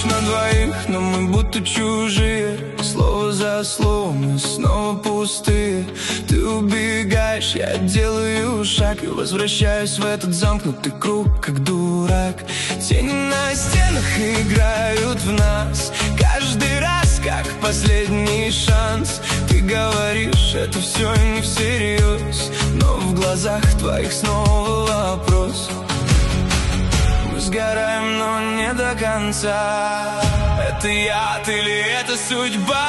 на двоих, но мы будто чужие. Слово за словом мы снова пустые. Ты убегаешь, я делаю шаг и возвращаюсь в этот замкнутый круг, как дурак. Тени на стенах играют в нас, каждый раз как последний шанс. Ты говоришь, это все не всерьез, но в глазах твоих снова вопрос. Мы сгораем, но не до конца. Это яд или это судьба?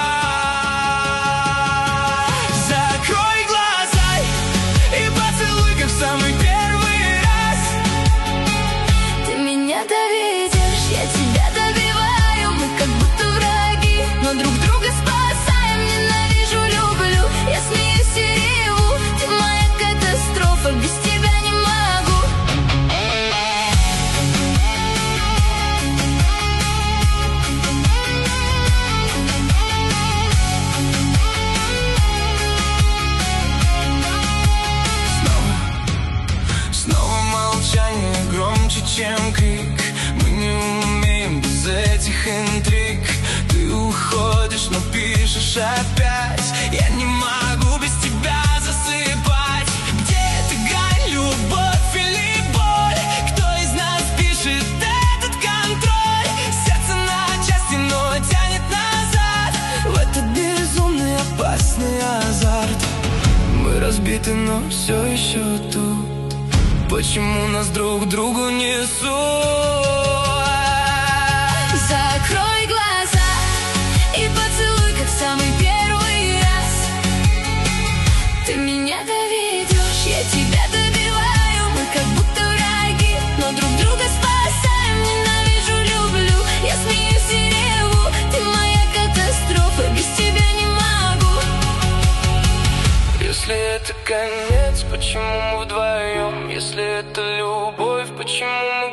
Закрой глаза и поцелуй, как в самый первый раз. Ты меня доведешь, я тебя добиваю. Мы как будто враги, но друг друга спасаем. Ненавижу, люблю, я смеюсь и реву. Ты моя катастрофа, без тебя не могу. Снова молчание громче, чем крик. Мы не умеем без этих интриг. Ты уходишь, но пишешь опять. Я не могу без тебя засыпать. Где эта грань, любовь или боль? Кто из нас пишет этот контроль? Сердце на части, но тянет назад в этот безумный опасный азарт. Мы разбиты, но все еще тут. Почему нас друг к другу несут? Закрой глаза и поцелуй, как в самый первый раз. Ты меня доведешь, я тебя добиваю. Мы как будто враги, но друг друга спасаем. Ненавижу, люблю, я смеюсь и реву. Ты моя катастрофа, без тебя не могу. Если это конец, почему мы вдвоем? Если это любовь, почему мы